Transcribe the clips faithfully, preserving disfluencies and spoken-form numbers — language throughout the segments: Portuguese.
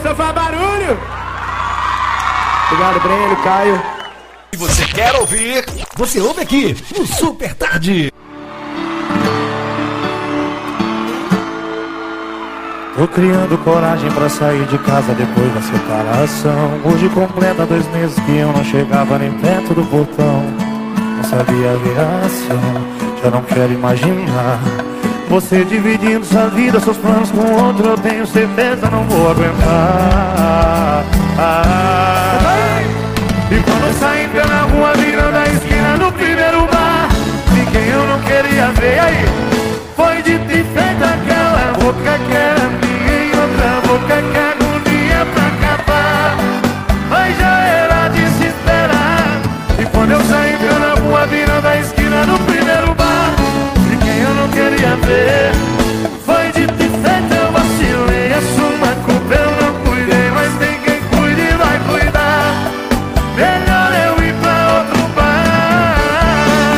só faz barulho. Obrigado, Breno, Caio. Se você quer ouvir, você ouve aqui no Super Tarde. Tô criando coragem pra sair de casa depois da separação. Hoje completa dois meses que eu não chegava nem perto do portão. Não sabia a reação, já não quero imaginar você dividindo sua vida, seus planos com outro. Eu tenho certeza, não vou aguentar. ah, E quando saí pela rua, virando a esquina do primeiro bar, de quem eu não queria ver, aí foi de ter feito aquela boca que era minha e outra boca que agonia pra acabar. Mas já era de se esperar. E quando eu saí pela rua, virando a esquina do primeiro bar, de quem eu não queria ver, foi de ter feito, eu vacilei. Assuma a culpa, eu não cuidei, mas tem quem cuide e vai cuidar. Melhor eu ir pra outro bar.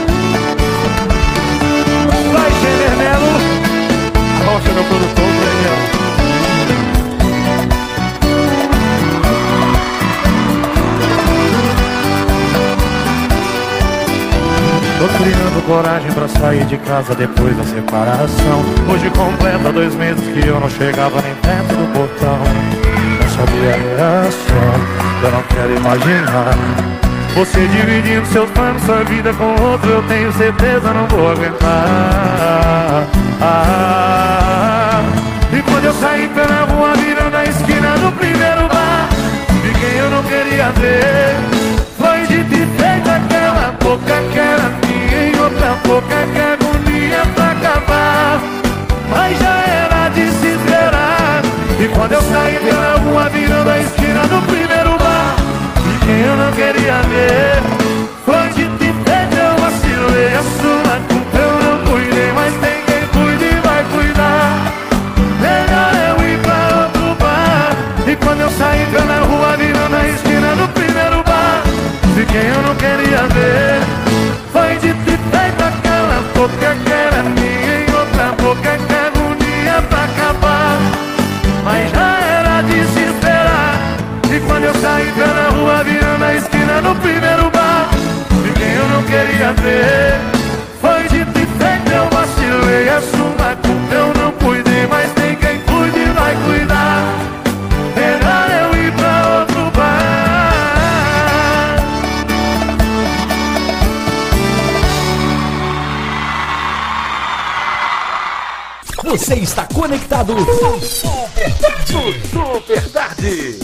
Vai, Jenner Melo, rocha no produtor, Daniel. Tô criando coragem pra sair de casa depois da separação. Hoje completa dois meses que eu não chegava nem perto do portão. Não sabia a reação, eu não quero imaginar você dividindo seus planos, sua vida com outro. Eu tenho certeza, não vou aguentar. ah, E quando eu saí pela rua, virando a esquina do primeiro bar, de quem eu não queria ver, foi de ter feito aquela boca que era minha e outra boca que agonia pra acabar. Mas já era de se esperar. E quando eu saí pela rua, virando a esquina do primeiro bar, de quem eu não queria ver, foi de ter feito, eu vacilei. Assuma a culpa, eu não cuidei, mas tem quem cuide e vai cuidar. Melhor eu ir pra outro bar. E quando eu saí pela rua, virando a esquina do primeiro bar, de quem eu não queria ver, foi de ter feito aquela boca que era minha e outra boca que agonia pra acabar. Mas já era de se esperar. E quando eu saí pela rua, virando a esquina do primeiro bar, de quem eu não queria ver, foi de ter feito, eu vacilei. Assuma a culpa, eu não cuidei, mas tem quem cuide e vai cuidar. Melhor eu ir pra outro bar. Você está conectado no Super Tarde. Super Tarde.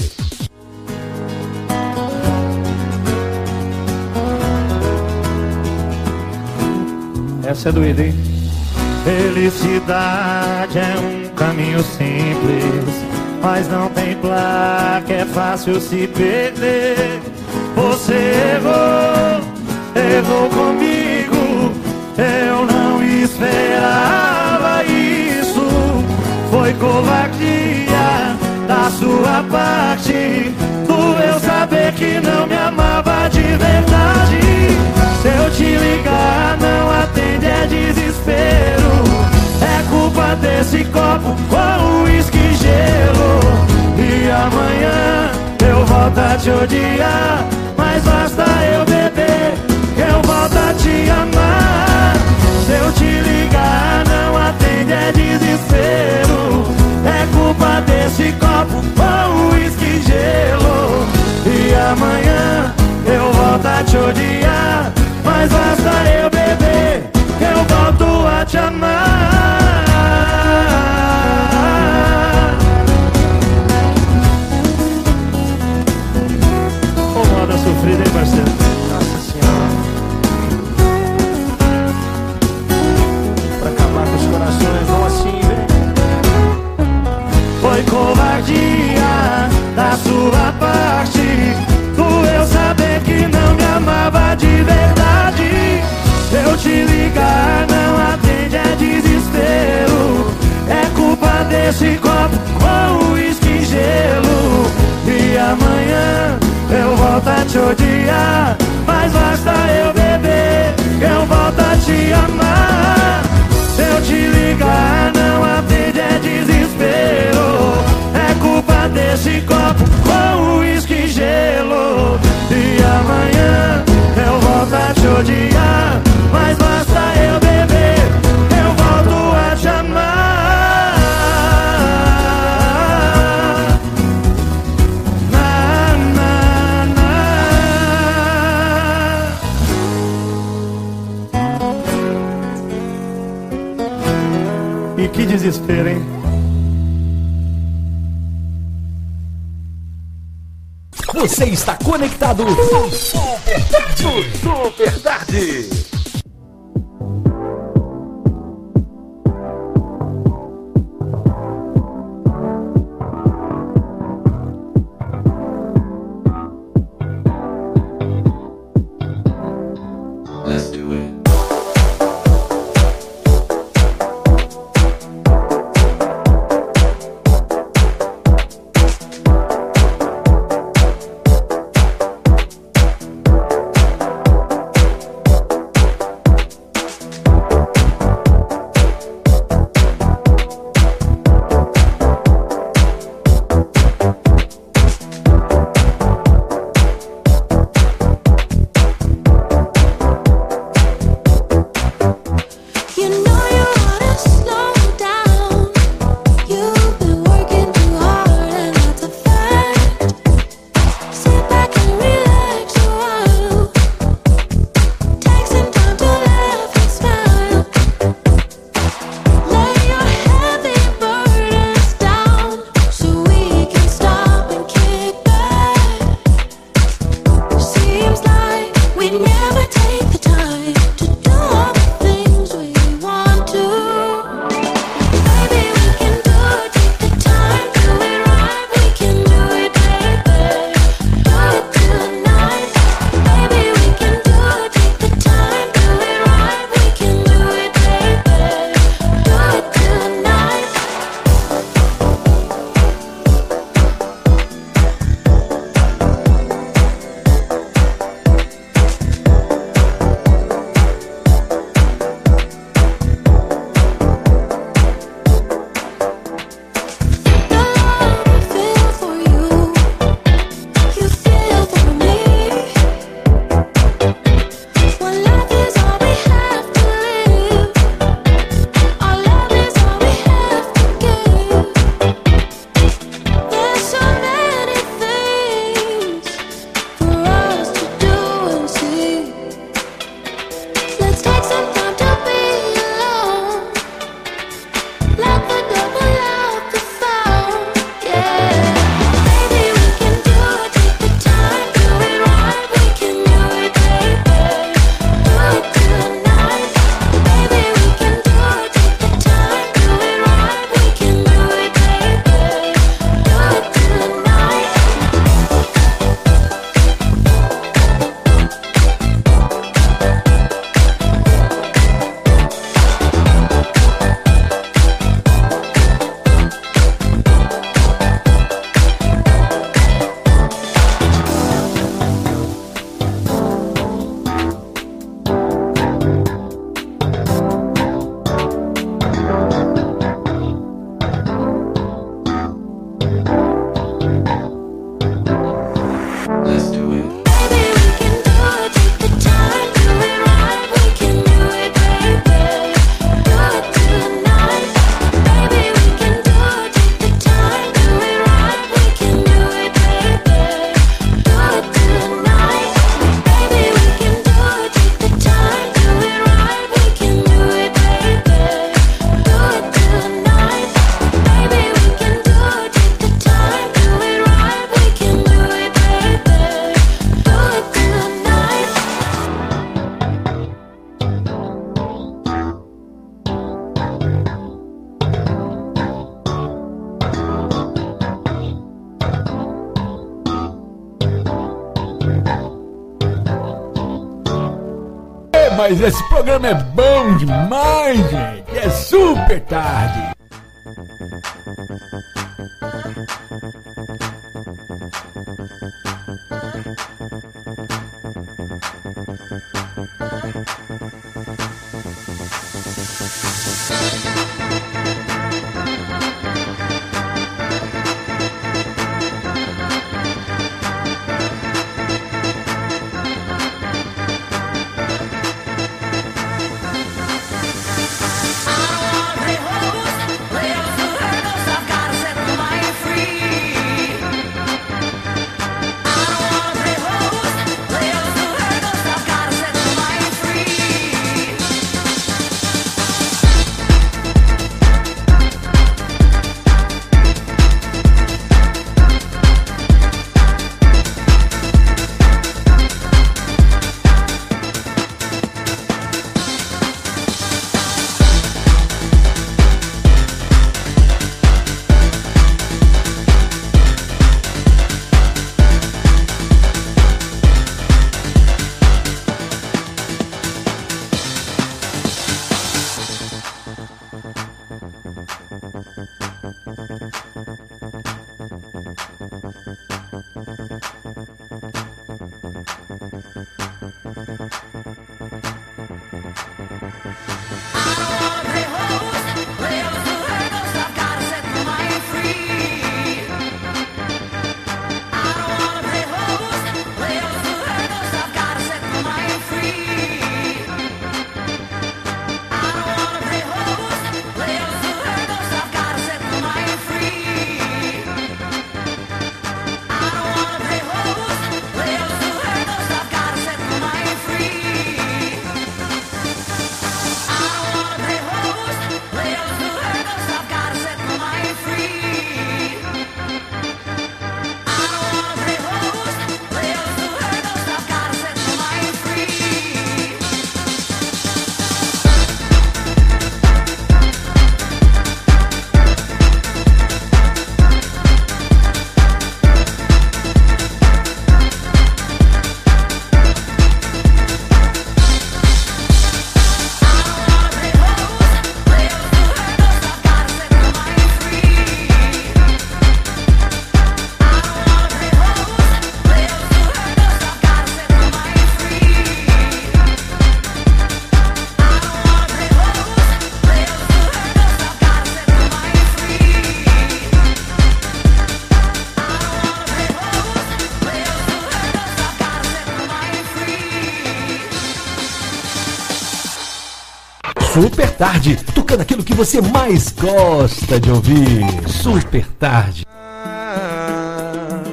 Essa é doida, hein? Felicidade é um caminho simples, mas não tem placa, é fácil se perder. Você errou, errou comigo, eu não esperava isso. Foi covardia da sua parte, doeu saber que não me amava de verdade. Se eu te ligar, não atende, é desespero. É culpa desse copo com uísque e gelo. E amanhã eu volto a te odiar, mas basta eu beber que eu volto a te amar. Se eu te ligar, não atende, é desespero. É culpa desse copo com uísque e gelo. E amanhã eu volto a te odiar, mas basta eu beber que eu volto a te amar. Ô, moda sofrida, hein, parceiro? Nossa Senhora. Pra acabar com os corações, vão assim, vem. Foi covardia da sua parte, doeu saber que não me amava de verdade. Se eu te ligar, não atende, é desespero. É culpa desse copo com uísque e gelo. E amanhã eu volto a te odiar, mas basta eu beber que eu volto a te amar. Se eu te ligar, não atende, é desespero. É culpa desse esse copo com uísque e gelo. E amanhã eu volto a te odiar, mas basta eu beber, eu volto a te amar. Na, na, na. E que desespero, hein? Você está conectado no Super Tarde. Super Tarde. Mas esse programa é bom demais, gente. É super tarde. Super Tarde, tocando aquilo que você mais gosta de ouvir. Super Tarde. Ah,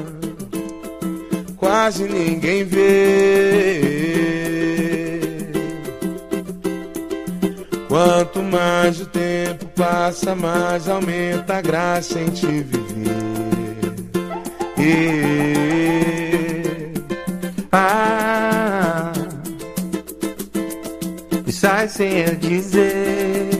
quase ninguém vê. Quanto mais o tempo passa, mais aumenta a graça em te viver. E, ah, e sai sem eu dizer.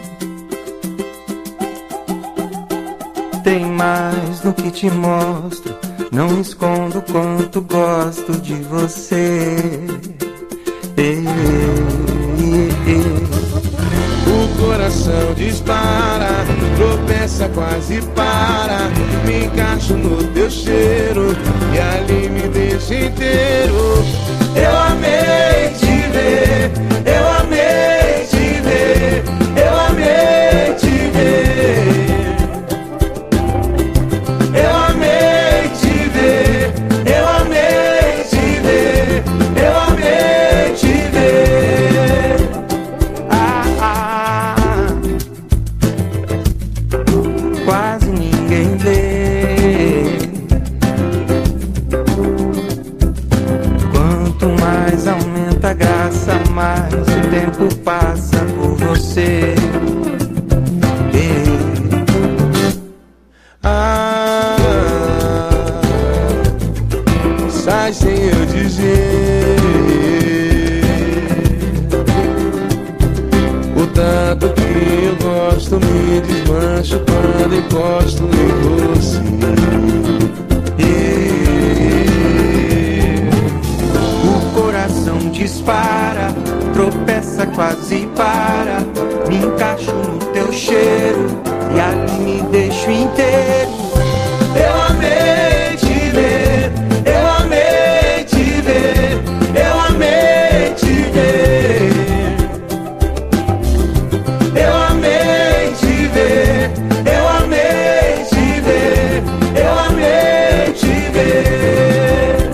Tem mais no que te mostro, não escondo quanto gosto de você. E, e, e. O coração dispara, tropeça, quase para. Me encaixo no teu cheiro e ali me deixa inteiro. Eu amei te ver, eu amei te ver, eu amei te ver. Eu amei te ver, eu amei te ver, eu amei te ver. Ah, ah, quase ninguém vê. Quanto mais aumenta a graça, mais o tempo passa por você. Ah, sai sem eu dizer o tanto que eu gosto, me desmancho quando encosto em você. O coração dispara, tropeça, quase para. Me encaixo no teu cheiro e ali me deixo inteiro. Eu amei te ver, eu amei te ver, eu amei te ver. Eu amei te ver, eu amei te ver, eu amei te ver.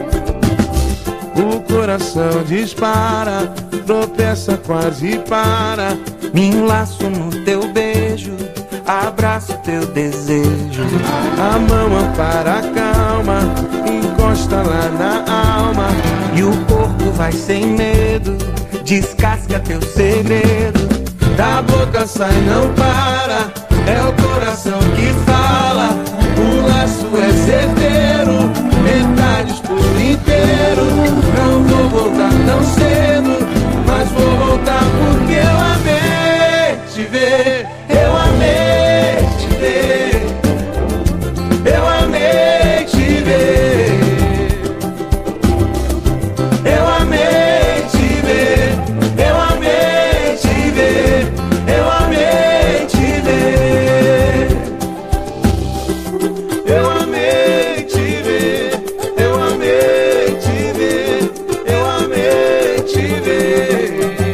O coração dispara, tropeça, quase para. Me enlaço no teu beijo, abraço teu desejo. A mão ampara a calma, encosta lá na alma. E o corpo vai sem medo, descasca teu segredo. Da boca sai, não para, é o coração que fala. O laço é certeiro, metades por inteiro. Não vou voltar tão cedo, mas vou voltar porque eu amei te ver. Eu amei te ver, eu amei te ver, eu amei te ver, eu amei te ver, eu amei te ver, eu amei te ver, eu amei te ver, eu amei te ver.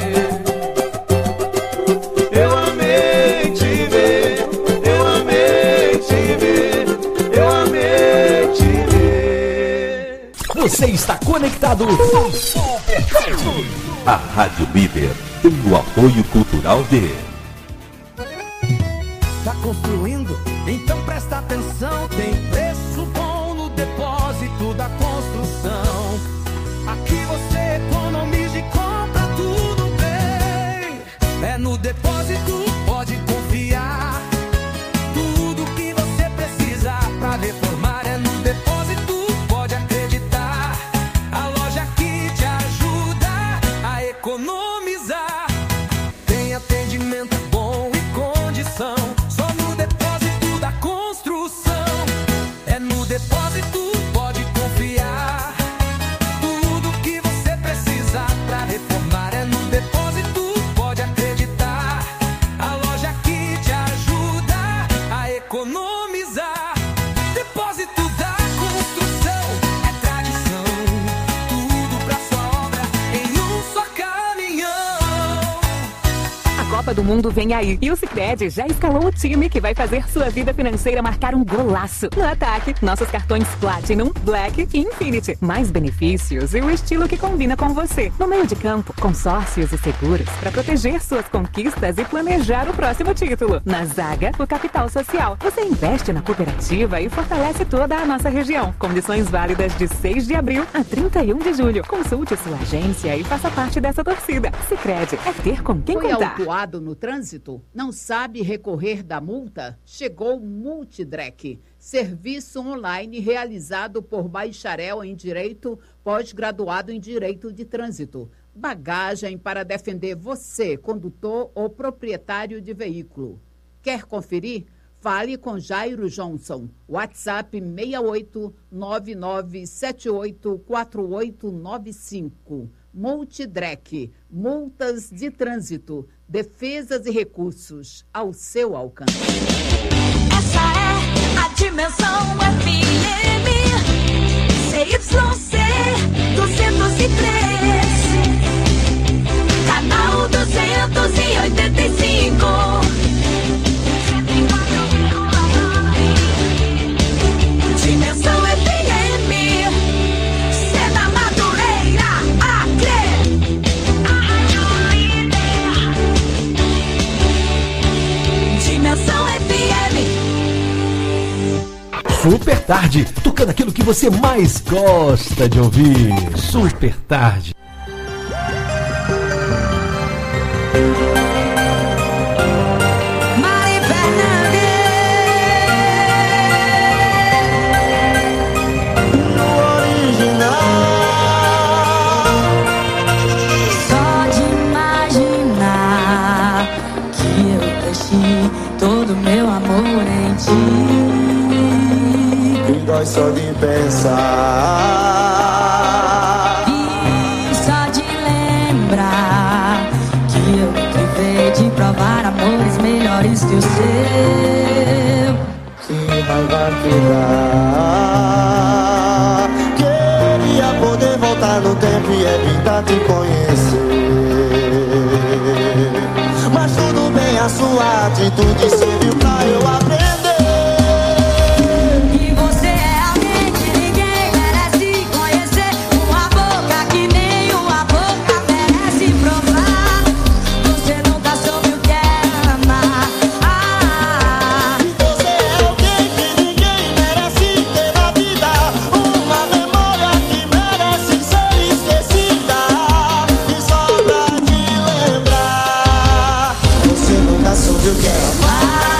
Eu amei te ver, eu amei te ver, eu amei te ver. Você está conectado no Super Tarde. A Rádio Líder tem o apoio cultural de... Tá construindo? Então presta atenção. Tem preço bom no depósito da construção. Aqui você economiza e compra tudo bem. É no depósito, pode confiar. Tudo que você precisa pra reformar é no depósito, pode acreditar. A loja que te ajuda a economizar. Tem atendimento bom e condição. Só no depósito da construção. Copa do Mundo vem aí e o Sicredi já escalou o time que vai fazer sua vida financeira marcar um golaço. No ataque, nossos cartões Platinum, Black e Infinity. Mais benefícios e o estilo que combina com você. No meio de campo, consórcios e seguros para proteger suas conquistas e planejar o próximo título. Na zaga, o capital social. Você investe na cooperativa e fortalece toda a nossa região. Condições válidas de seis de abril a trinta e um de julho. Consulte sua agência e faça parte dessa torcida. Sicredi é ter com quem Foi contar. autuado no trânsito? Não sabe recorrer da multa? Chegou o Multidrec, serviço online realizado por bacharel em Direito, pós-graduado em Direito de Trânsito. Bagagem para defender você, condutor ou proprietário de veículo. Quer conferir? Fale com Jairo Johnson. WhatsApp seis oito nove nove sete oito quatro oito nove cinco. Multidrec, multas de trânsito, defesas e recursos ao seu alcance. Essa é a Dimensão F M, C Y C duzentos e três, canal duzentos e oitenta e cinco. Dimensão F M, Sena Madureira, Acre. Dimensão F M. Super Tarde, tocando aquilo que você mais gosta de ouvir. Super Tarde. Todo meu amor em ti, e dói só de pensar, e só de lembrar que eu tenho que ver de provar amores melhores que o seu. que raiva que dá. Queria poder voltar no tempo e evitar te conhecer, mas tudo bem, a sua atitude serviu pra eu aprender. E você é alguém que ninguém merece conhecer, uma boca que nenhuma boca merece provar. Você nunca soube o que é amar. Ah, Você é alguém que ninguém merece ter na vida, uma memória que merece ser esquecida, e só pra te lembrar, você nunca soube o que é amar.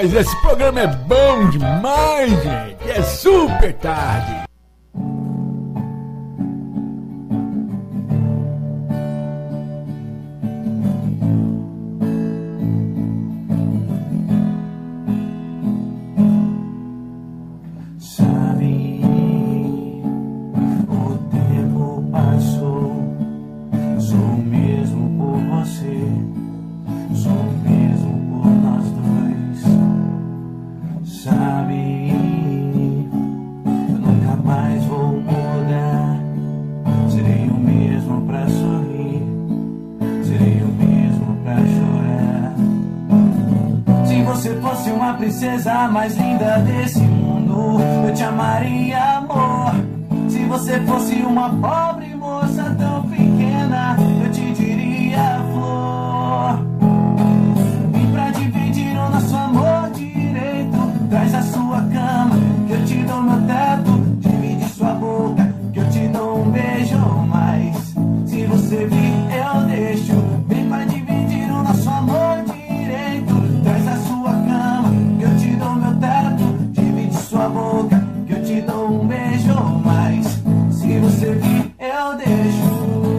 Mas esse programa é bom demais, gente. É super tarde. Princesa mais linda desse mundo, eu te amaria, amor. Se você fosse uma pobre moça tão pequena, eu te diria, flor. Vim pra dividir o nosso amor direito. Traz a sua cama, que eu te dou meu teto. Divide sua boca, que eu te dou um beijo mais. Se você vir, eu deixo. Vem pra dividir o nosso amor direito. Traz a sua cama, eu te dou meu teto, divide sua boca, que eu te dou um beijo mais. Se você vir, eu deixo.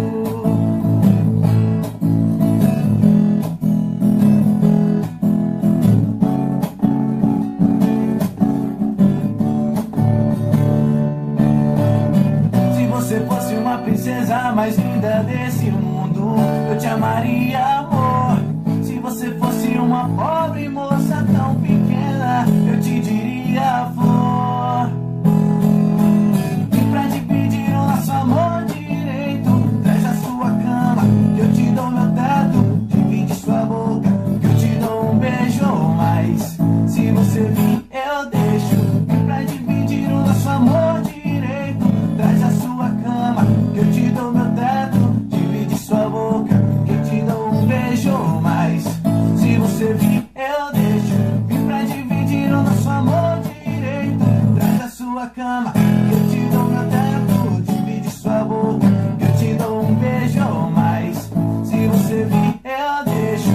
Se você fosse uma princesa mais linda desse mundo, eu te amaria, amor. Se você fosse uma pobre moça tão pequena, eu te diria, flor. Vim pra dividir o nosso amor direito. Traz a sua cama, que eu te dou meu teto. Divide sua boca, que eu te dou um beijo mais. Se você vir, eu deixo. Vim pra dividir o nosso amor direito. Traz a sua cama, que eu te dou meu teto. Divide sua boca, que eu te dou um beijo mais. Se você vir, eu deixo. Vim pra dividir o nosso amor direito. Traz a sua cama, que eu te dou meu teto. Divide sua boca, que eu te dou um beijo mais. Se você vir, eu deixo.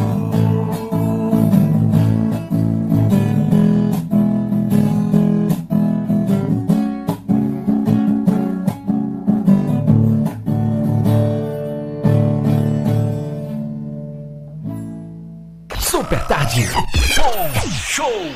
Super tarde. Show, show.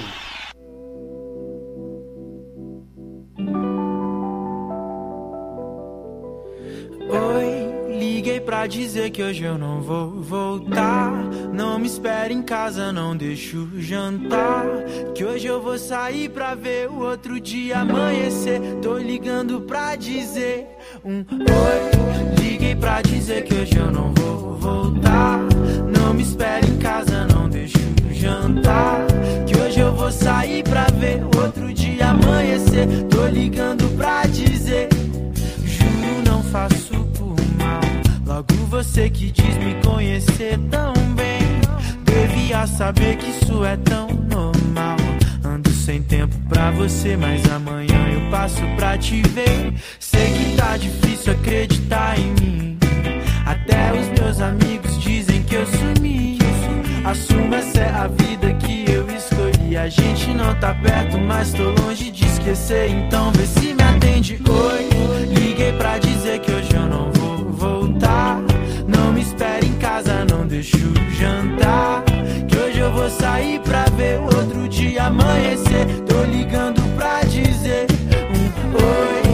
Oi, liguei pra dizer que hoje eu não vou voltar. Não me espere em casa, não deixo jantar. Que hoje eu vou sair pra ver o outro dia amanhecer. Tô ligando pra dizer um oi. Liguei pra dizer que hoje eu não vou voltar. Não me espere em casa, não deixo jantar. Que hoje eu vou sair pra ver o outro dia amanhecer. Tô ligando pra dizer, juro não faço por mal. Logo você que diz me conhecer tão bem, devia saber que isso é tão normal. Ando sem tempo pra você, mas amanhã eu passo pra te ver. Sei que tá difícil acreditar em mim. Até os meus amigos dizem que eu sumi. Assumo, essa é a vida que eu escolhi. A gente não tá perto, mas tô longe de esquecer. Então vê se me atende. Oi, liguei pra dizer que hoje eu não vou voltar. Não me espere em casa, não deixo jantar. Que hoje eu vou sair pra ver o outro dia amanhecer. Tô ligando pra dizer um oi.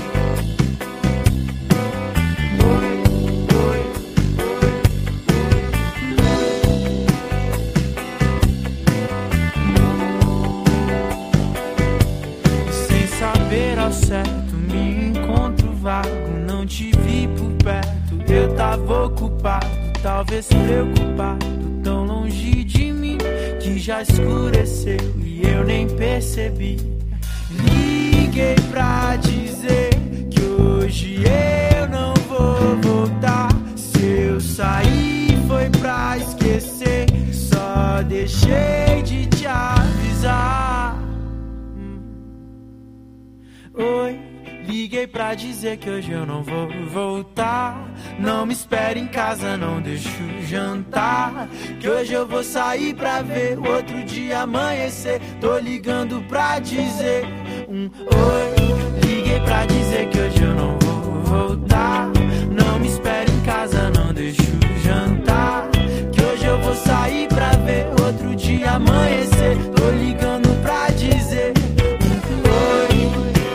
Ao certo, me encontro vago. Não te vi por perto, eu tava ocupado. Talvez preocupado, tão longe de mim, que já escureceu e eu nem percebi. Liguei pra dizer que hoje eu não vou voltar. Se eu sair foi pra esquecer, só deixei de te avisar. Oi, liguei liguei pra dizer que hoje eu não vou voltar. Não me espere em casa, não deixo jantar, que hoje eu vou sair pra ver o outro dia amanhecer. Tô ligando pra dizer um oi. Liguei pra dizer que hoje eu não vou voltar. Não me espere em casa, não deixo jantar, que hoje eu vou sair pra ver outro dia amanhecer. Tô ligando pra dizer um oi.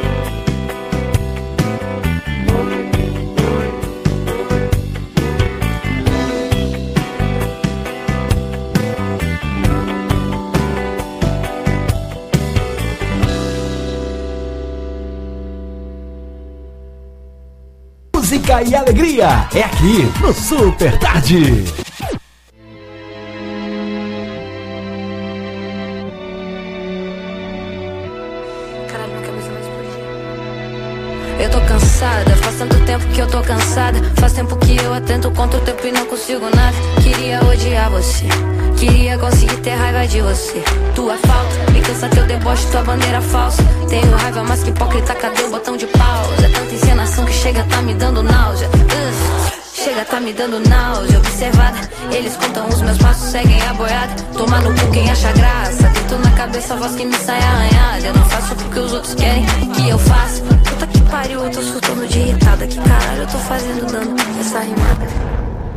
Música e alegria é aqui no Super Tarde. Caralho, minha cabeça vai explodir. Eu tô cansada, faz tanto tempo que eu tô cansada. Faz tempo que eu atento contra o tempo e não consigo nada. Queria odiar você, queria conseguir ter raiva de você. Tua falta me cansa teu deboche, tua bandeira falsa. Tenho raiva, mas que hipócrita, cadê o botão de pausa? É tanta encenação que chega, tá me dando náusea. uh, Chega, tá me dando náusea. Observada, eles contam os meus passos, seguem a boiada. Toma no cu quem acha graça. Tento na cabeça a voz que me sai arranhada. Eu não faço porque os outros querem que eu faça. Puta que pariu, eu tô surtando de irritada. Que caralho eu tô fazendo dando essa rimada?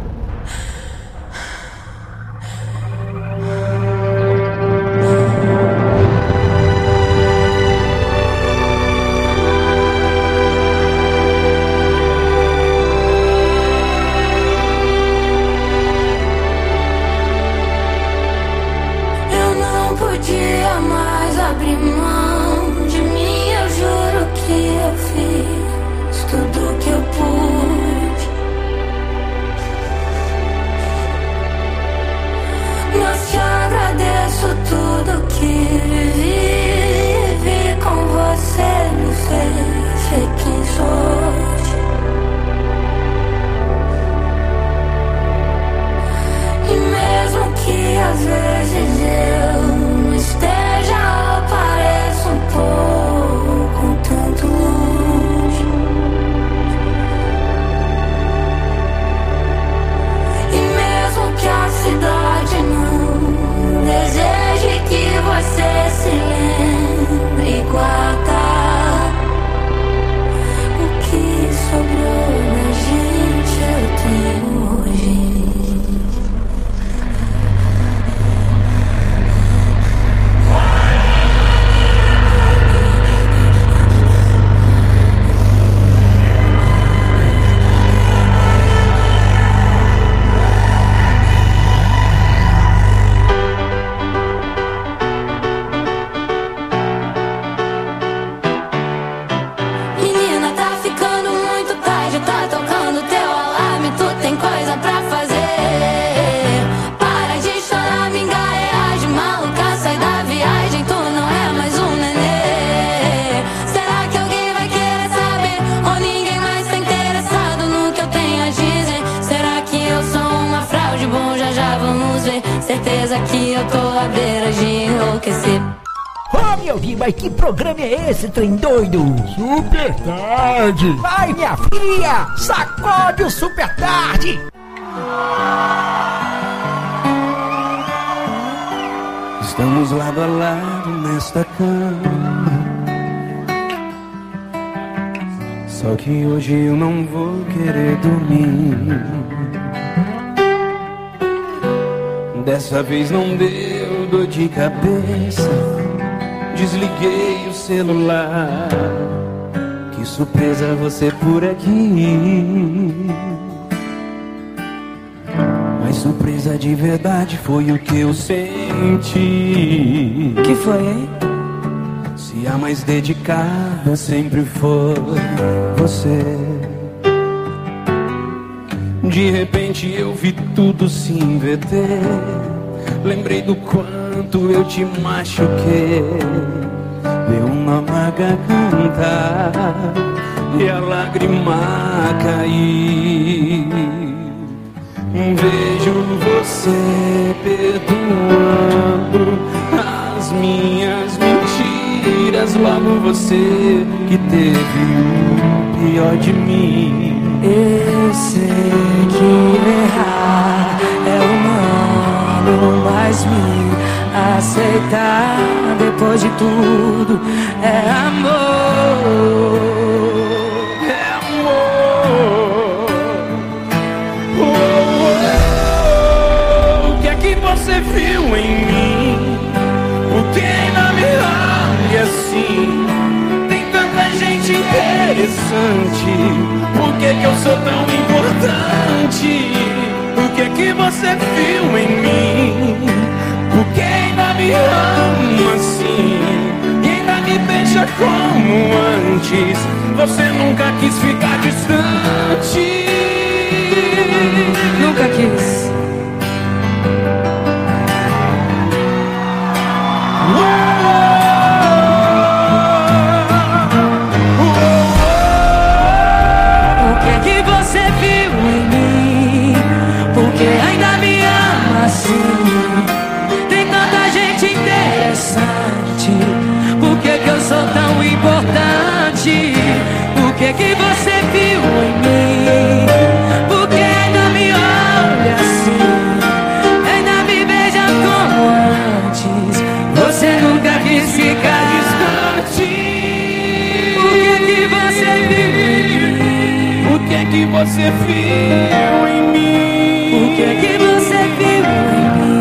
Mas que programa é esse, trem doido? Super Tarde! Vai, minha filha! Sacode o Super Tarde! Estamos lado a lado nesta cama, só que hoje eu não vou querer dormir. Dessa vez não deu dor de cabeça, desliguei o celular. Que surpresa você por aqui. Mas surpresa de verdade foi o que eu senti. Que foi, hein? Se a mais dedicada sempre foi você. De repente eu vi tudo se inverter. Lembrei do quanto eu te machuquei. Deu uma maga cantar e a lágrima cair. Vejo você perdoando as minhas mentiras. Logo você que teve pior de mim. Eu sei que errar é humano, mas me aceitar depois de tudo é amor. É amor. Oh, oh, oh. O que é que você viu em mim? Por que ainda me olha assim? Tem tanta gente interessante. Por que que eu sou tão importante? O que é que você viu em mim? Por que ainda me ama assim? E ainda me beija como antes? Você nunca quis ficar distante. Nunca quis. Ainda me ama assim. Tem tanta gente interessante. Por que que eu sou tão importante? O que que você viu em mim? Por que ainda me olha assim? Ainda me beija como antes? Você nunca quis ficar distante. O que que você viu em mim? O que é que você viu em mim? O que é que você viu em mim?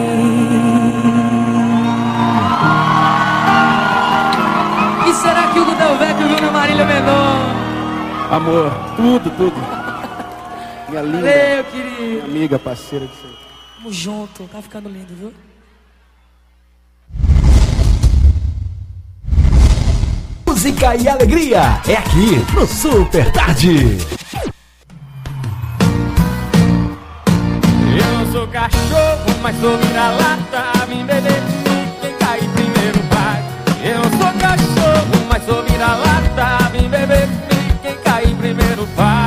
E será que o Del Vecchio viu na Marília Mendonça? Amor, tudo, tudo. Minha linda. Valeu, querido. Minha amiga, parceira de sempre. Tamo junto, tá ficando lindo, viu? Música e alegria é aqui no Super Tarde. Eu não sou cachorro, mas sou vira-lata. Vim beber comigo, quem cair primeiro vai. Eu não sou cachorro, mas sou vira-lata. Vim beber comigo, quem cair primeiro vai.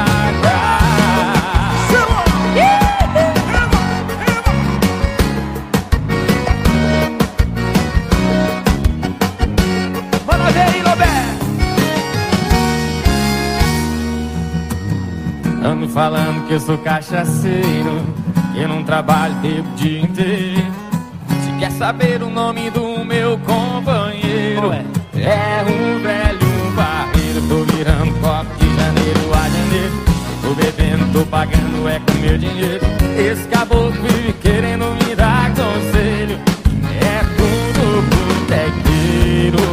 Manda ver aí, Roberto. Ando falando que eu sou cachaceiro, eu não trabalho, bebo o dia inteiro. Se quer saber o nome do meu companheiro, é, é um velho barreiro. Tô virando copo de janeiro a janeiro. Tô bebendo, tô pagando, é com meu dinheiro. Esse caboclo vive querendo me dar conselho. É tudo botequeiro.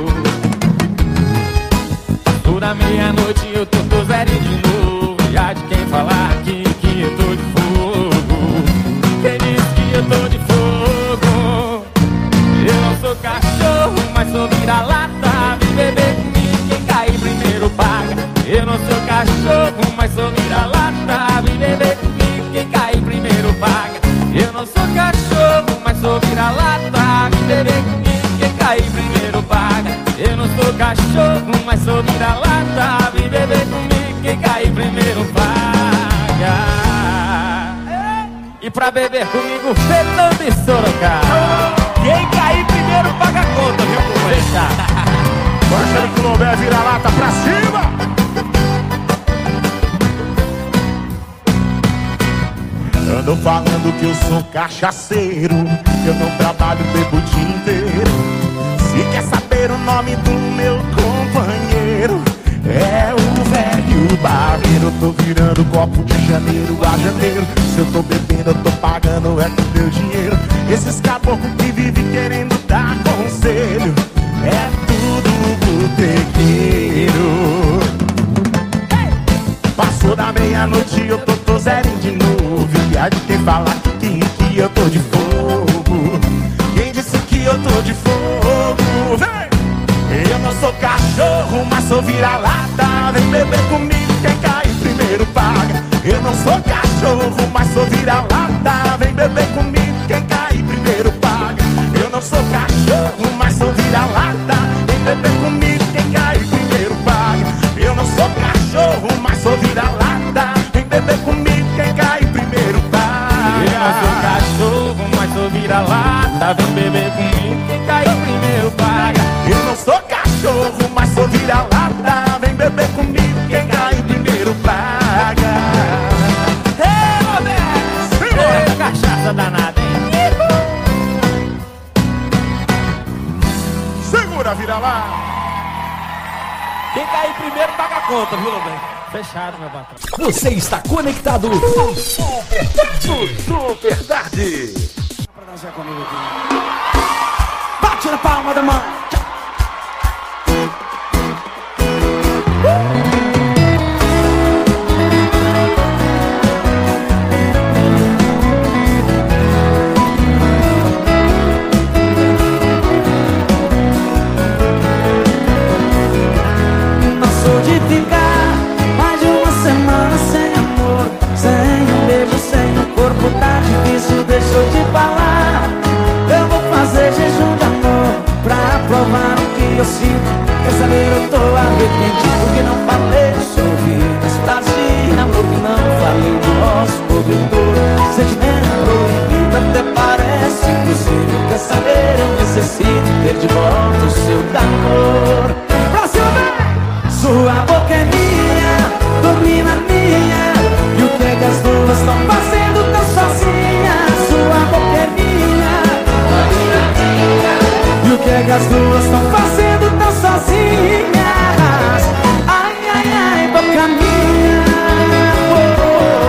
Toda meia-noite eu tô, tô zerinho de novo. E há de quem falar aqui que eu tô de fogo. Quem disse que eu tô de fogo? Eu não sou cachorro, mas sou vira-lata. Vem beber comigo, quem cair primeiro paga. Eu não sou cachorro, mas sou vira-lata. Vem beber comigo, quem cair primeiro paga. Eu não sou cachorro, mas sou vira-lata. Vem beber comigo, quem cair primeiro paga. Eu não sou cachorro, mas sou vira-lata. Vem beber comigo, quem cair primeiro paga. E pra beber comigo, Fernando e Sorocaba. Quem cair primeiro paga a conta, viu, companheiro? Marcelo Colombo, vira-lata pra cima! Andam falando que eu sou cachaceiro, eu não trabalho, bebo o dia inteiro. Se quer saber o nome do meu companheiro, é o velho barreiro. Eu tô virando copo de janeiro a janeiro. Se eu tô bebendo, eu tô pagando, é com meu dinheiro. Esses caboclos que vivem querendo dar conselho, é tudo botequeiro. Passou da meia-noite, eu tô, tô zerinho de novo. E há de quem falar que, que eu tô de fogo. Quem disse que eu tô de fogo? Vem! Eu não sou cachorro, mas sou vira-lata. Vem beber comigo, quem cair primeiro paga. Eu não sou cachorro, mas sou vira-lata. Vem beber comigo, quem cair primeiro paga. Eu não sou cachorro, mas sou vira-lata. Vem beber comigo, quem cair primeiro paga. Eu não sou cachorro, mas sou vira-lata. Vem beber comigo, quem cair primeiro paga. Eu não sou cachorro, mas sou vira-lata. Vem beber comigo, quem cair primeiro paga. Eu não sou cachorro, mas sou vira-lata. Vem beber comigo, coisa danada, hein? Segura, vira lá. Quem cair primeiro paga a conta, viu, bem? Fechado, meu patrão. Você está conectado no Super, Super Tarde. Pra dançar comigo aqui. Bate na palma da mão. Tá difícil, deixa eu te falar. Eu vou fazer jejum de amor pra provar o que eu sinto. Quer saber, eu tô arrependido porque não falei do seu ouvido. Mas prazer, amor que não falei do nosso cobertor. Sentimento proibido até parece impossível. Quer saber, eu necessito ter de volta o seu calor. Pra cima, vem! Sua boca é minha, domina minha. E o que é que as duas estão fazendo tão sozinhas? Sua boca é minha, domina minha. E o que é que as duas estão fazendo tão sozinhas? Ai, ai, ai, boca minha. Oh, oh,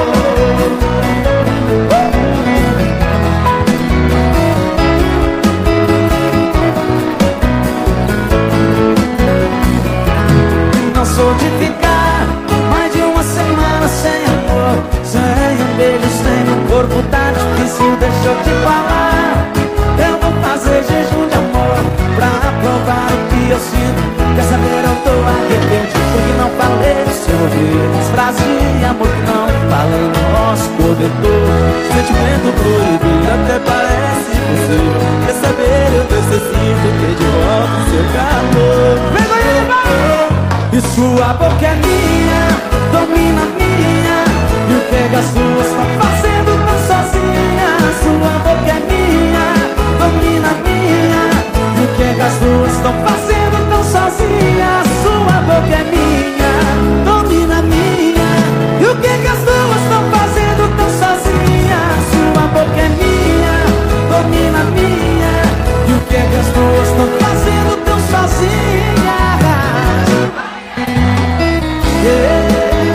oh. Não sou de ficar mais de uma semana sem amor, sem um beijo, sem um corpo, tá difícil, deixa eu te falar. Eu vou fazer jejum de amor pra provar o que eu sinto. Quer saber, eu tô arrependido porque não falei do seu ouvido. As frases de amor que não falei no nosso cobertor. Sentimento proibido até parece impossível. Quer saber, eu necessito ter de volta o seu calor. Vem aí, vai! E sua boca é minha, domina minha. E o que é que as duas estão fazendo tão sozinhas? Sua boca é minha, domina minha. E o que é que as duas estão fazendo tão sozinhas? Sua boca é minha, domina minha. E o que é que as duas estão fazendo tão sozinhas? Sua boca é minha, domina minha. E o que é que as duas estão fazendo tão sozinhas? Yeah.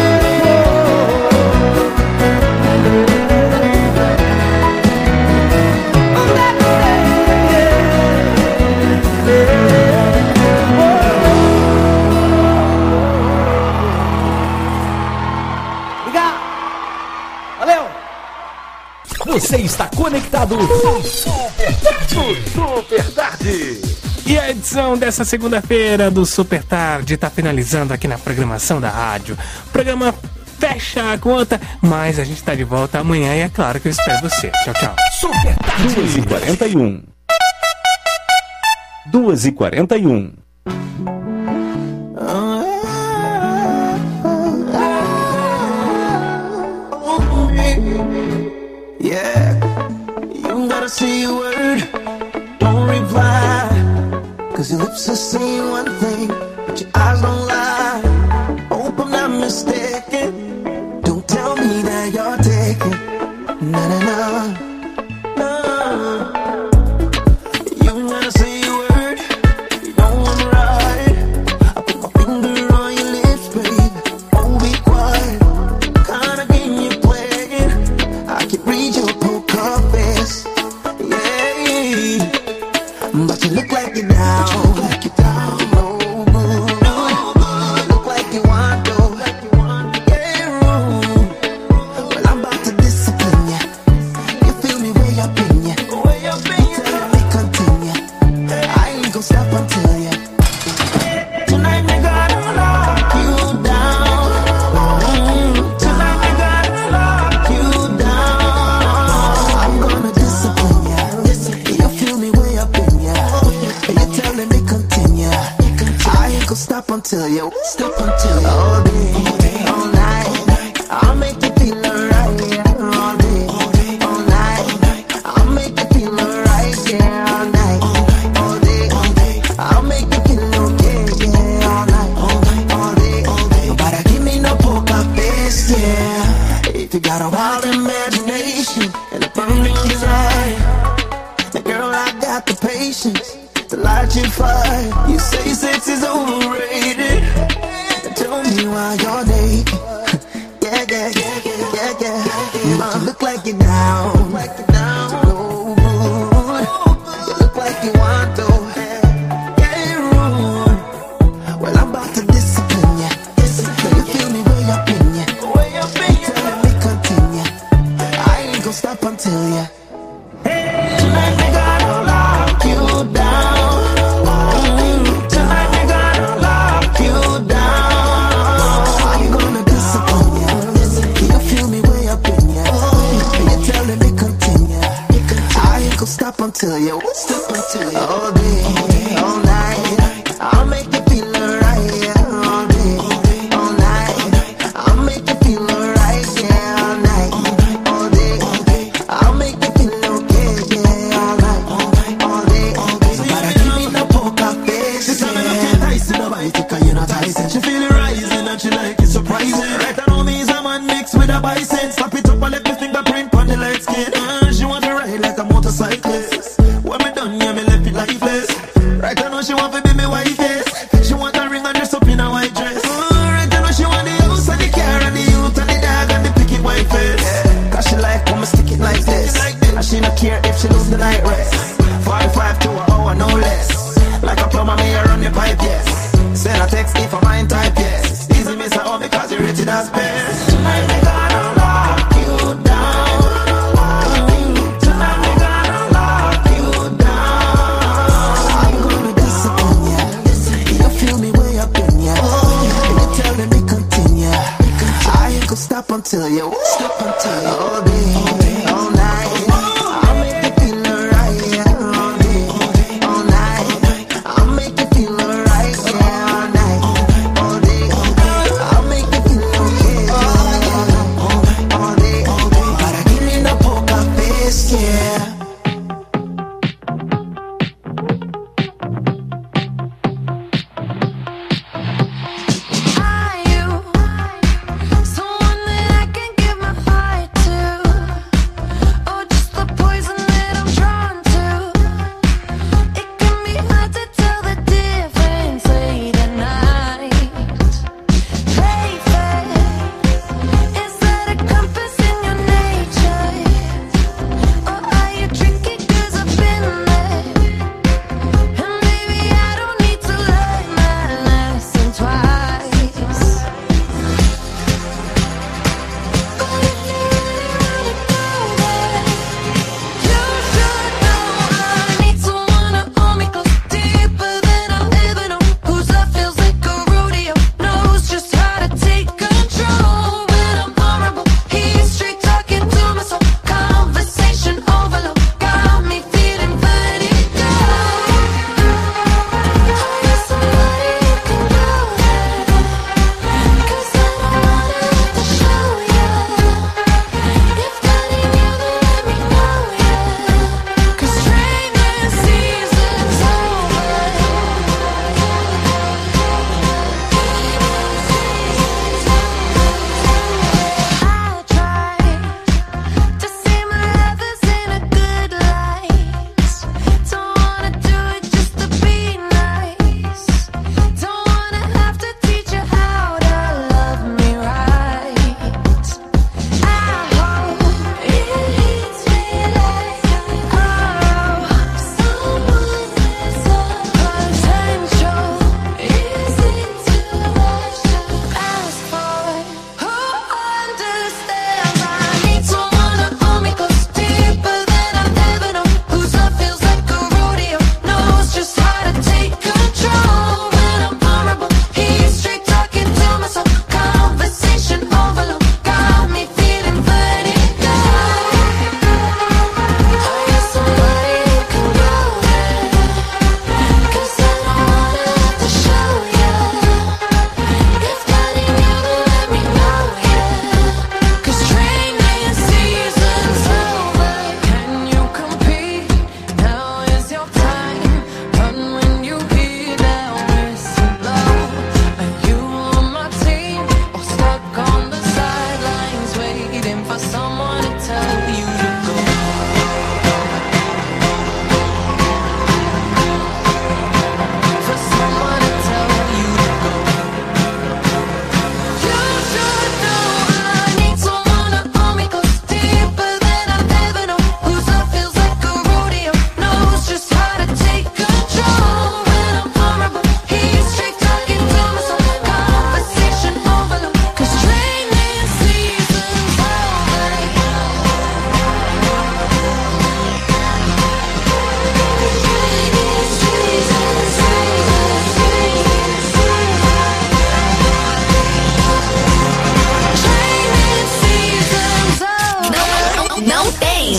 Você está conectado no Super, Super Tarde. E a edição dessa segunda-feira do Super Tarde está finalizando aqui na programação da rádio. O programa fecha a conta, mas a gente está de volta amanhã e é claro que eu espero você. Tchau, tchau. Super Tarde. duas e quarenta e um. duas e quarenta e um. Yeah, you gotta say a word, don't reply. Cause your lips are saying one thing, but your eyes don't lie. Hope I'm not mistaken, don't tell me that you're taken. Na na na, no. You gotta say a word, you know I'm right. I put my finger on your lips, babe, oh be quiet. Kinda game you're playing, I can read your poker face, yeah. But you look like you're down, you look like you're down, no good, no good. You look like you want to, yeah, rude. Well, I'm about to discipline ya. You feel me way up in ya, way up in ya. Tell me continue, I ain't gon' stop until ya. Tonight we gotta lock you down. Mm, tonight we gotta lock you down. I'm gonna discipline ya. You feel me way up in ya. You're telling me continue. I ain't gon' stop until you stop until you. All day, all night. I'll make you feel alright. Yeah. All day, all night. I'll make you feel alright. Yeah. All night, all day. I'll make you feel okay. Yeah. All night, all day. Nobody give me no poker face. Yeah. If you got a wild imagination, and a burning desire. And girl, I got the patience to light you fire. You say sex is overrated. Tell me why you're naked. Yeah, yeah, yeah, yeah, yeah, yeah. You might look like you're down, like you're down. No good. You look like you want to. Get rude. Well, I'm about to discipline ya. Discipline. You feel me way up in ya. Way up in ya. Telling me continue. I ain't gonna stop until ya. Hey, tonight we gonna lock you down. Mm, tonight we gonna lock you down. I'm gonna discipline ya. You feel me way up in ya. You're telling me continue. I ain't gonna stop until ya. Stop until ya. All day, all night. I'll make you feel alright. Yeah, all day, all night. I'll make you feel alright. Yeah, all night, all day. I'll make you feel okay. Yeah, all night, all day. So you better give me no poker face. This time I don't feel nice in the bite because you're not Tyson. She feel it rising and she like it surprising. Right on me is a man mixed with a bison. Slap it up and let me fingerprint on the light skin. Uh, she want to ride like a motorcyclist. When me done, yeah, me left it lifeless. Right I know she want to be me wife, yes. She want a ring and dress up in a white dress. Uh, right I know she want the house and the car and the youth and the dog and the picket white face. Cause she like when me stick it like this. And she not care if she lose the night rest. forty-five to an hour, no less. Like a plumber, me a run the pipe, yes. Send a text if I mind type, yes. Easy miss a home because you rated as best. Tonight we gonna lock you down. Tonight we gonna lock you down. I'm gonna discipline ya. You feel me way up in ya. And you're telling me continue. I ain't gonna stop until you stop until you all day, all night. I'll make you feel alright.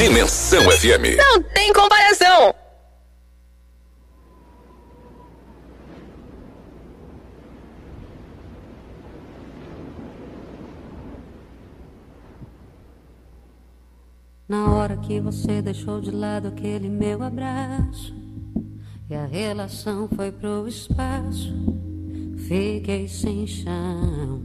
Dimensão F M. Não tem comparação. Na hora que você deixou de lado aquele meu abraço e a relação foi pro espaço, fiquei sem chão.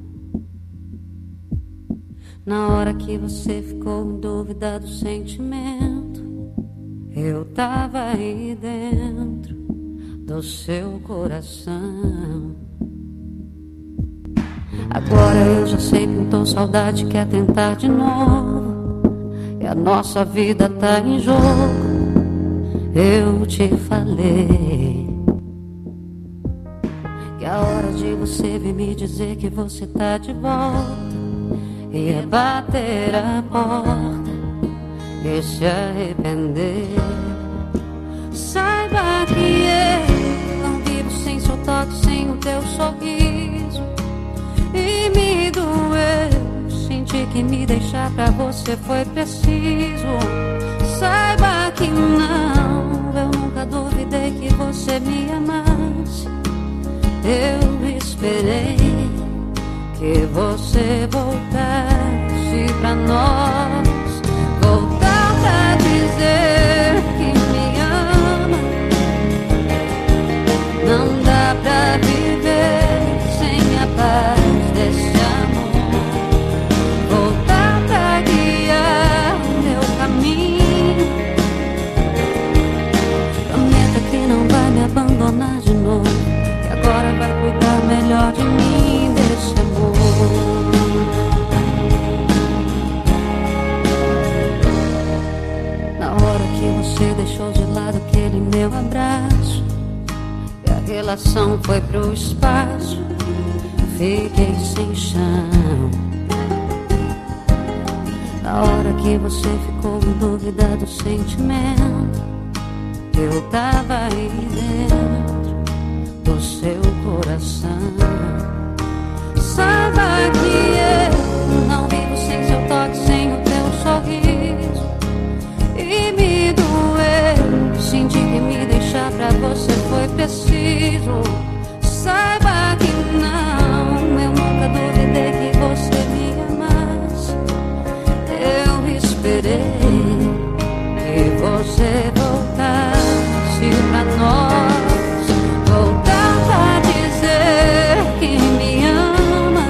Na hora que você ficou em dúvida do sentimento, eu tava aí dentro do seu coração. Agora eu já sei, pintou saudade, quer tentar de novo. E a nossa vida tá em jogo. Eu te falei que a hora de você vir me dizer que você tá de volta ia bater a porta e se arrepender. Saiba que eu não vivo sem seu toque, sem o teu sorriso. E me doeu sentir que me deixar pra você foi preciso. Saiba que não, eu nunca duvidei que você me amasse. Eu esperei que você voltasse pra nós, voltar pra dizer que me ama. Não dá pra viver sem a paz desse amor. Voltar pra guiar o meu caminho. Prometa que não vai me abandonar de novo, que agora vai cuidar melhor de mim, desse amor. Na hora que você deixou de lado aquele meu abraço e a relação foi pro espaço, fiquei sem chão. Na hora que você ficou em dúvida do sentimento, eu tava aí dentro do seu coração. Saiba que eu não vivo sem seu toque, sem o teu sorriso. E me doeu sentir que me deixar pra você foi preciso. Saiba que não, eu nunca duvidei que você me amasse. Eu esperei que você voltasse pra nós, voltar pra dizer que me ama.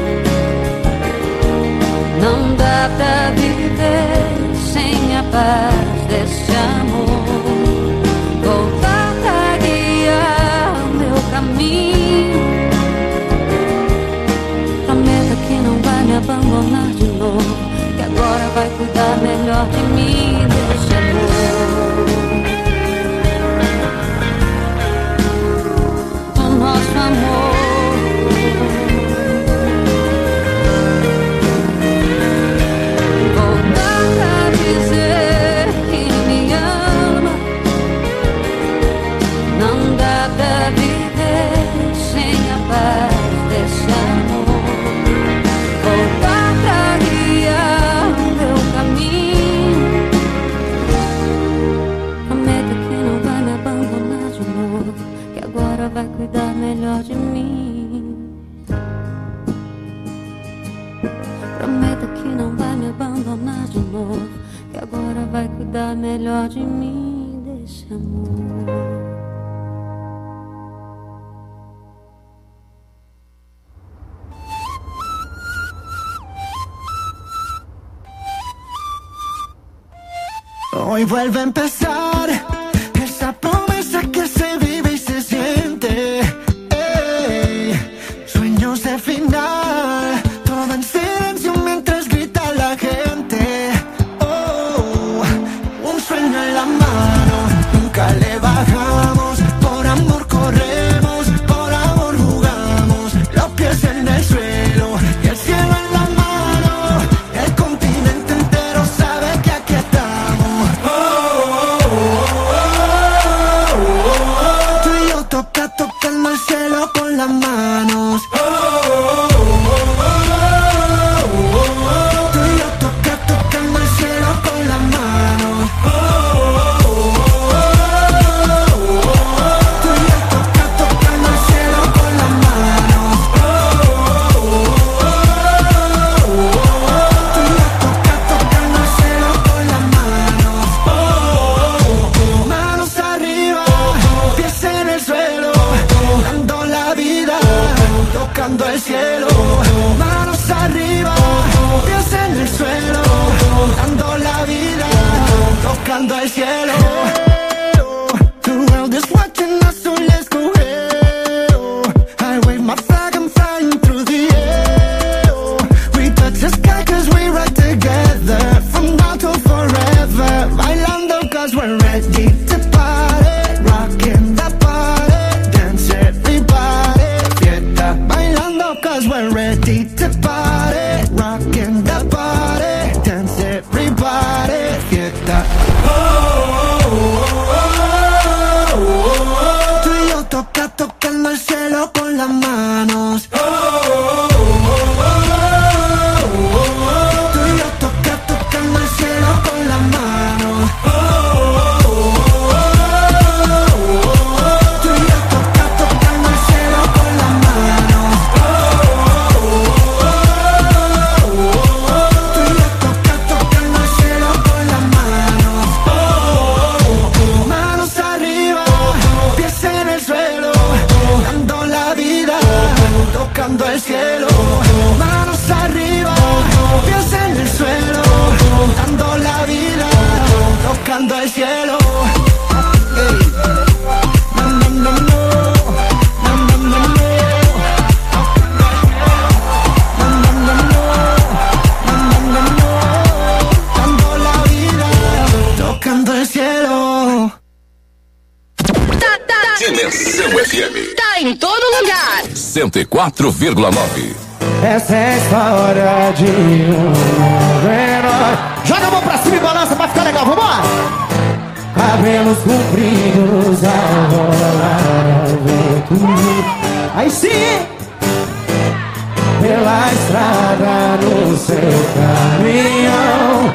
Não dá pra viver sem a paz desse amor. Voltar pra guiar o meu caminho. Prometa que não vai me abandonar de novo, que agora vai cuidar melhor de mim, desse amor. Do nosso amor. Voltar pra dizer que me ama. Não dá pra viver sem a paz desse amor. Voltar pra guiar o meu caminho. Prometa que não vai me abandonar de novo, que agora vai cuidar melhor de mim. Prometa que não vai me abandonar de novo, que agora vai cuidar melhor de mim, desse amor. Hoy vuelve a empezar esa promesa que se vive y se siente. Ey, sueños de final, todo en silencio mientras grita la gente. Oh, un sueño en la mano, nunca le bajamos. Por amor corremos, por amor jugamos. Los pies en el suelo y el cielo en la mano. El continente entero sabe que aquí estamos. Oh, oh, oh, oh. tocando al cielo. The world is watching us, so let's go. I wave my flag, I'm flying through the air. We touch the sky cause we ride together, from now till forever. Bailando cause we're ready to party, rocking the party, dance everybody, fiesta. Bailando cause we're ready to party, rocking the party, dance everybody, fiesta. Oh, oh, oh, oh, oh, oh. Tú y yo toca, tocando el cielo con las manos. Oh, oh, oh, oh, oh, oh, oh. Tú y yo toca, tocando el cielo con las manos. Oh, oh, oh, oh, oh, oh. Tú y yo toca, tocando el cielo con las manos. Oh, oh, oh, oh, oh. Tú y yo toca, tocando el cielo con las manos. Oh, oh, oh. Manos arriba, pies en el suelo, dando la vida, tocando el cielo. Manos arriba, pies en el suelo, dando la vida, tocando el cielo. Ey. No, no, no, no. No, no, no, no. No, no, no, no. No, no, no, no. Dando la vida, tocando el cielo. Dimensão F M Tá em todo lugar. cento e quatro vírgula nove. Essa é a história de um herói. Joga a mão pra cima e balança pra ficar legal, vambora! Cabelos compridos ao rolar o vento. Aí sim! Pela estrada no seu caminhão.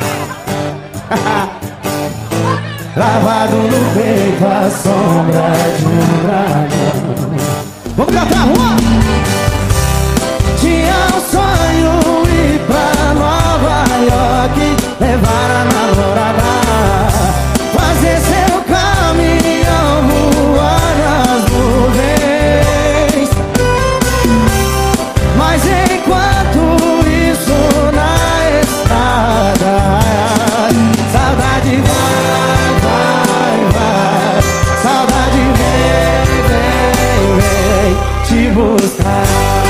Lavado no peito a sombra de um dragão. Vamos cantar, vamos! Tinha um sonho ir pra Nova York, levar a namorada, fazer seu caminhão voar nas nuvens. Mas enquanto isso na estrada, saudade vai, vai, vai, saudade vem, vem, vem te buscar.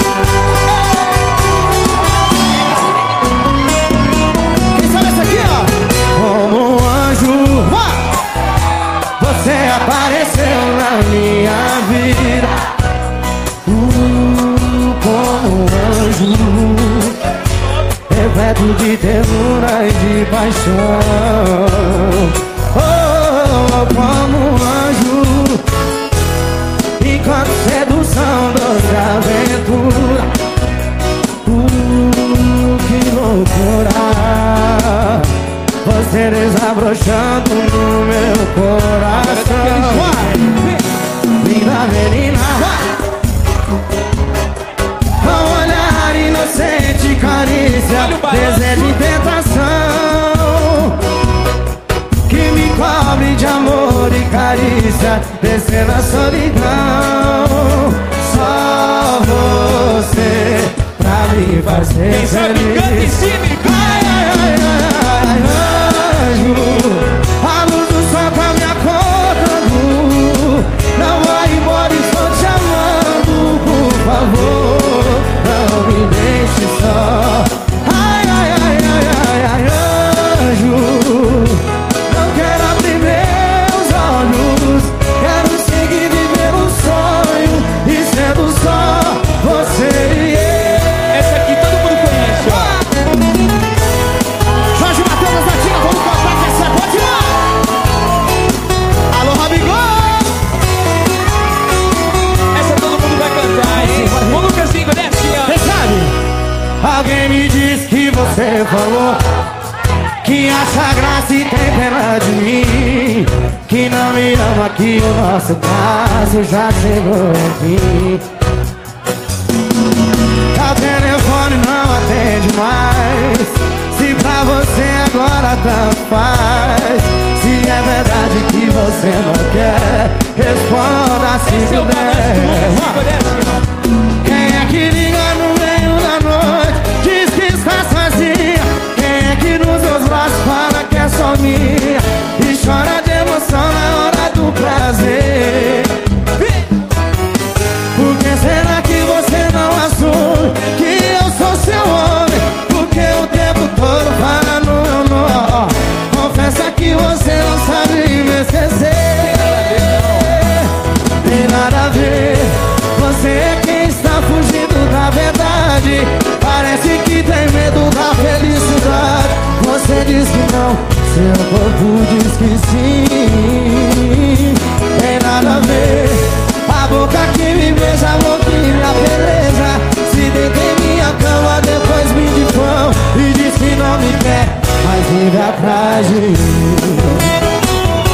Você apareceu na minha vida, uh, como um anjo, repleto de ternura e de paixão. Oh, como um anjo, enquanto sedução, doce aventura. Uh, que loucura, você desabrochando no meu coração. Linda menina, com olhar inocente, carícia, desejo e tentação, que me cobre de amor e carícia, descendo a solidão. Só você pra me fazer quem sabe canta em cima e ai, ai, ai, ai, ai, anjo, a luz do sol tá me acordando. Não vai embora, estou te amando. Por favor, não me deixe só. Ai, ai, ai, ai, ai, ai, anjo, não quero abrir meus olhos, quero seguir viver um sonho e sendo só você e eu. Essa aqui todo mundo conhece, ó. Jorge Matheus da Tina, vamos cantar que essa é boa demais. Alô, Rabigol! Essa todo mundo vai cantar, hein? Ô, Lucasinho, desce, ó. Quem sabe? Alguém me disse que você falou que acha graça e tem pena de mim, que não me ama, que o nosso caso já chegou aqui. O telefone não atende mais, se pra você agora tanto faz. Se é verdade que você não quer, responda se puder. Quem é que liga no meio da noite, diz que está sozinha? Quem é que nos seus braços fala que é só minha e chora de emoção na hora do prazer. Por que será que você não assume que eu sou seu homem? Porque o tempo todo para no meu nó. Confessa que você não sabe me esquecer. Tem nada a ver. Você é quem está fugindo da verdade. Parece que tem medo da felicidade. Você diz que não, seu corpo diz que sim.